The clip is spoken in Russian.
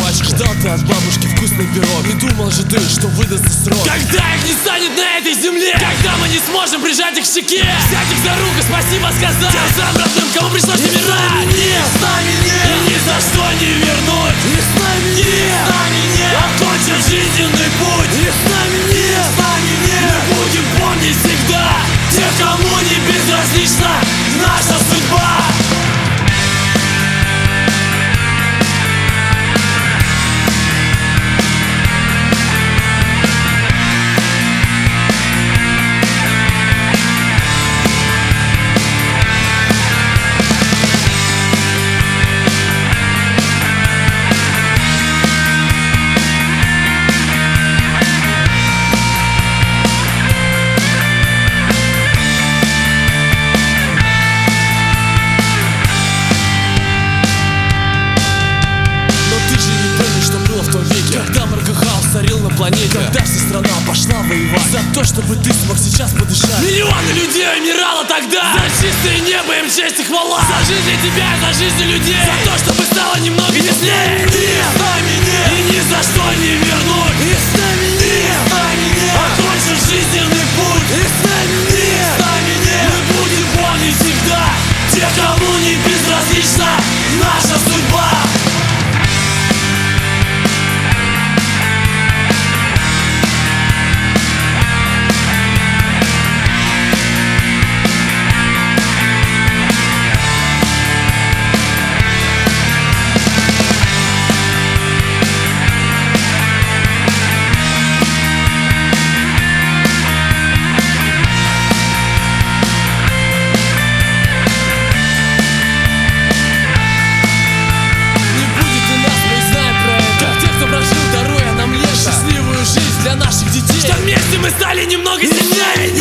жвачку. Ждал ты от бабушки вкусный пирог. Не думал же ты, что выдастся срок. Когда их не станет на этой земле, когда мы не сможем прижать их к щеке, взять их за руку, спасибо сказать тем самым родным, кому пришлось умирать. Нет, с нами нет, и ни за что не вернуть. и с нами нет, С нами нет, окончен жизненный путь. и с нами нет, с нами нет. Мы будем помнить всегда тех, кому не безразлична наша судьба. Когда Маргахаус царил на планете, когда вся страна пошла воевать за то, чтобы ты смог сейчас подышать. Миллионы людей умирало тогда за чистое небо, им честь и хвала. За жизнь тебя, за жизнь людей, за то, чтобы стало немного теплее. Нет, с нами нет, и ни за что не вернуть. и с нами нет, с нами нет. Окончен жизненный путь, И с нами нет, с нами нет. Мы будем помнить всегда тех, кому не безразлична наша судьба. для наших детей, что вместе мы стали немного сильнее.